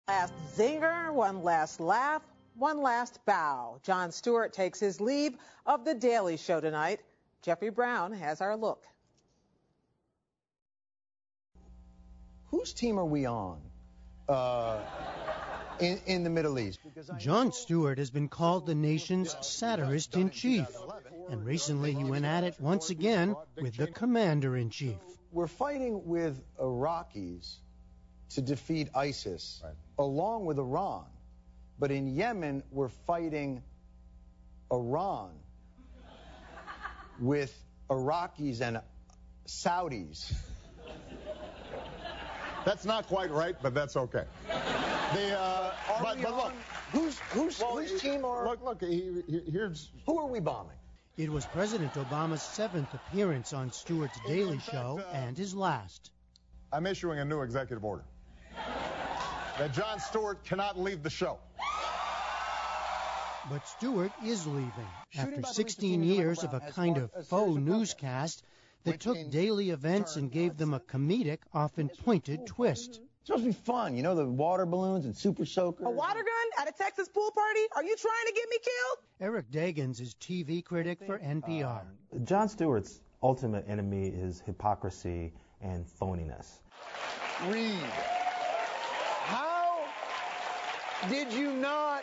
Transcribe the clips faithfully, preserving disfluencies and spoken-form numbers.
Last zinger, one last laugh, one last bow. Jon Stewart takes his leave of The Daily Show tonight. Jeffrey Brown has our look. Whose team are we on uh, in, in the Middle East? Jon Stewart has been called the nation's satirist-in-chief, and recently he went at it once again with the commander-in-chief. We're fighting with Iraqis to defeat ISIS, right, along with Iran. But in Yemen, we're fighting Iran with Iraqis and Saudis. That's not quite right, but that's okay. The, uh, but, but look, who's who's well, whose team are? Look, look. He, he, here's who are we bombing? It was President Obama's seventh appearance on Stewart's Daily Show and his last. I'm issuing a new executive order that Jon Stewart cannot leave the show. But Stewart is leaving after sixteen years of a kind of faux newscast that took daily events and gave them a comedic, often pointed twist. It's supposed to be fun, you know, the water balloons and super soakers. A water gun at a Texas pool party? Are you trying to get me killed? Eric Deggans is T V critic for N P R. Um, Jon Stewart's ultimate enemy is hypocrisy and phoniness. Read. How did you not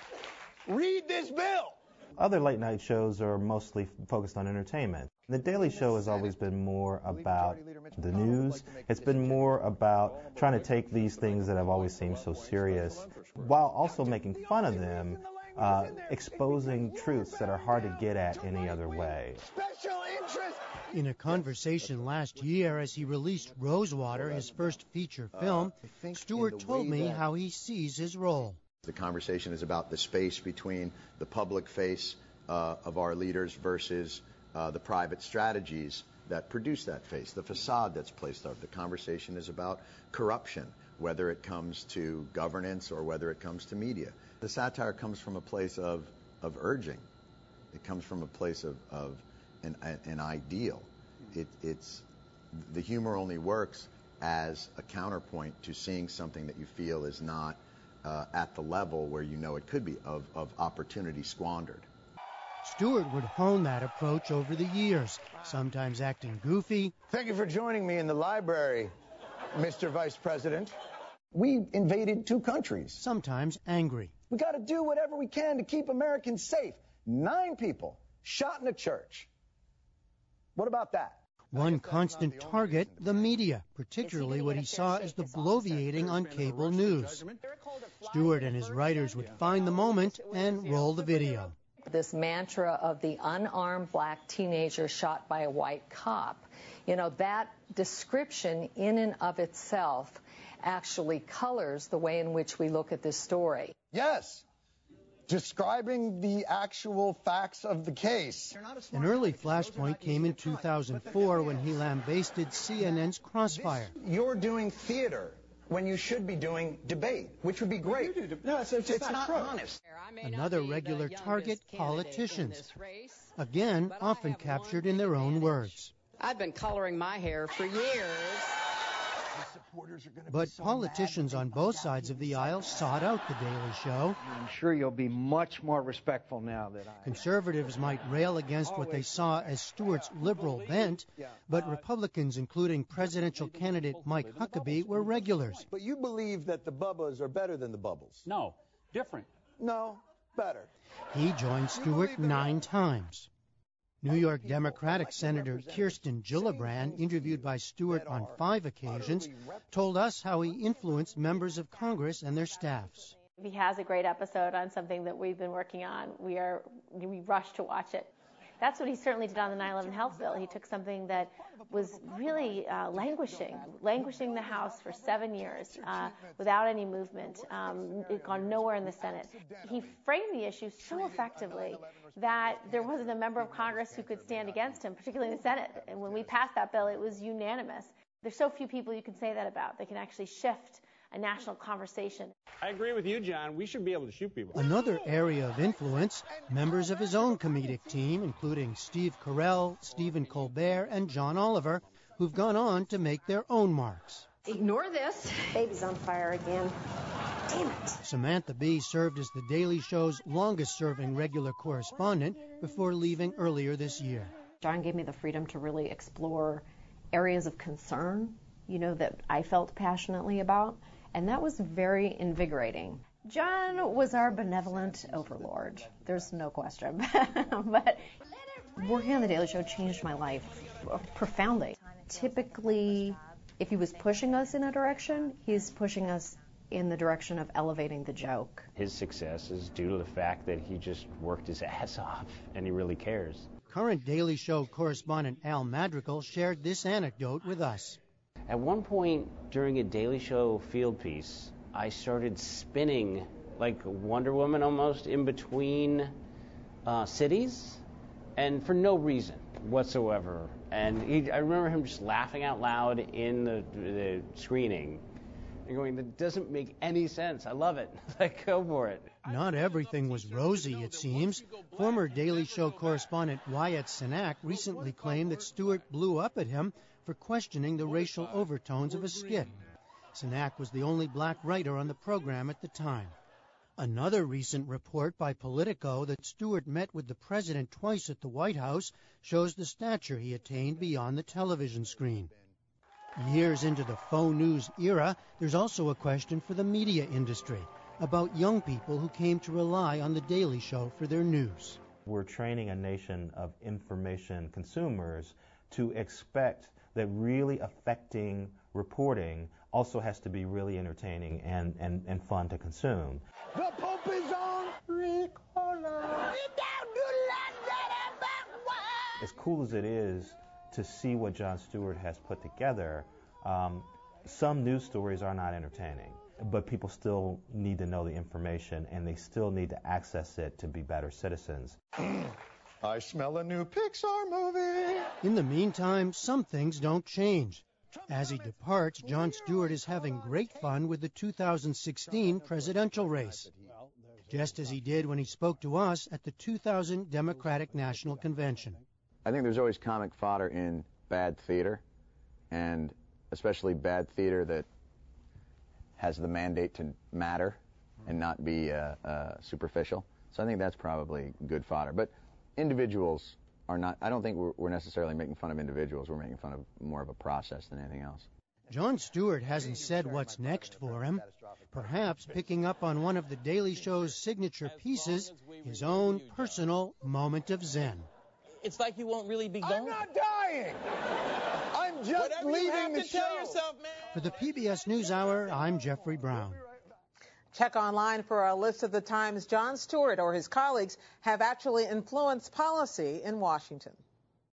read this bill? Other late-night shows are mostly focused on entertainment. The Daily Show has always been more about the news. It's been more about trying to take these things that have always seemed so serious, while also making fun of them, uh, exposing truths that are hard to get at any other way. Special interest. In a conversation last year as he released Rosewater, his first feature film, Stewart told me how he sees his role. The conversation is about the space between the public face uh, of our leaders versus uh, the private strategies that produce that face, the facade that's placed up. The conversation is about corruption, whether it comes to governance or whether it comes to media. The satire comes from a place of, of urging. It comes from a place of, of an, an ideal. It, it's, the humor only works as a counterpoint to seeing something that you feel is not Uh, at the level where you know it could be, of, of opportunity squandered. Stewart would hone that approach over the years, sometimes acting goofy. Thank you for joining me in the library, Mister Vice President. We invaded two countries. Sometimes angry. We got to do whatever we can to keep Americans safe. Nine people shot in a church. What about that? One constant target, the media, particularly what he saw as the bloviating on cable news. Stewart and his writers would find the moment and roll the video. This mantra of the unarmed black teenager shot by a white cop, you know, that description in and of itself actually colors the way in which we look at this story. Yes. Describing the actual facts of the case. An early flashpoint came in two thousand four when he lambasted C N N's Crossfire. You're doing theater when you should be doing debate, which would be great. No, it's, it's, it's not, not honest. Another regular target, politicians. Again, often captured in their own words. I've been coloring my hair for years. But politicians on both sides of the aisle sought out The Daily Show. I'm sure you'll be much more respectful now that I... Conservatives might rail against what they saw as Stewart's liberal bent, but Republicans, including presidential candidate Mike Huckabee, were regulars. But you believe that the Bubbas are better than the Bubbles? No, different. No, better. He joined Stewart nine times. New York Democratic Senator Kirsten Gillibrand, interviewed by Stewart on five occasions, told us how he influenced members of Congress and their staffs. If he has a great episode on something that we've been working on, we are we rush to watch it. That's what he certainly did on the nine eleven health bill. He took something that was really uh, languishing, languishing the House for seven years uh, without any movement. Um, it gone nowhere in the Senate. He framed the issue so effectively that there wasn't a member of Congress who could stand against him, particularly in the Senate. And when we passed that bill, it was unanimous. There's so few people you can say that about. They can actually shift a national conversation. I agree with you, John. We should be able to shoot people. Another area of influence, members of his own comedic team, including Steve Carell, Stephen Colbert, and John Oliver, who've gone on to make their own marks. Ignore this. Baby's on fire again. Damn it. Samantha Bee served as The Daily Show's longest-serving regular correspondent before leaving earlier this year. John gave me the freedom to really explore areas of concern, you know, that I felt passionately about, and that was very invigorating. John was our benevolent overlord. There's no question. But working on The Daily Show changed my life profoundly. Typically, if he was pushing us in a direction, he's pushing us in the direction of elevating the joke. His success is due to the fact that he just worked his ass off, and he really cares. Current Daily Show correspondent Al Madrigal shared this anecdote with us. At one point during a Daily Show field piece, I started spinning like Wonder Woman almost in between uh, cities, and for no reason whatsoever. And he, I remember him just laughing out loud in the, the screening and going, that doesn't make any sense. I love it. Like, go for it. Not everything was rosy, it seems. Former Daily Show correspondent Wyatt Cenac recently claimed that Stewart blew up at him for questioning the racial overtones of a skit. Cenac was the only black writer on the program at the time. Another recent report by Politico that Stewart met with the president twice at the White House shows the stature he attained beyond the television screen. Years into the faux news era, there's also a question for the media industry about young people who came to rely on The Daily Show for their news. We're training a nation of information consumers to expect that really affecting reporting also has to be really entertaining and, and, and fun to consume. The Pope is on. As cool as it is to see what Jon Stewart has put together, um, some news stories are not entertaining, but people still need to know the information and they still need to access it to be better citizens. I smell a new Pixar movie. In the meantime, some things don't change. As he departs, Jon Stewart is having great fun with the two thousand sixteen presidential race, just as he did when he spoke to us at the two thousand Democratic National Convention. I think there's always comic fodder in bad theater, and especially bad theater that has the mandate to matter and not be uh, uh, superficial. So I think that's probably good fodder. But individuals are not, I don't think we're, we're necessarily making fun of individuals. We're making fun of more of a process than anything else. Jon Stewart hasn't said what's next for him. Perhaps picking up on one of The Daily Show's signature pieces, his own personal moment of zen. It's like you won't really be going. I'm not dying. I'm just Whatever leaving you have the to show. tell yourself, man. For the P B S NewsHour, I'm Jeffrey Brown. Check online for a list of the times Jon Stewart or his colleagues have actually influenced policy in Washington.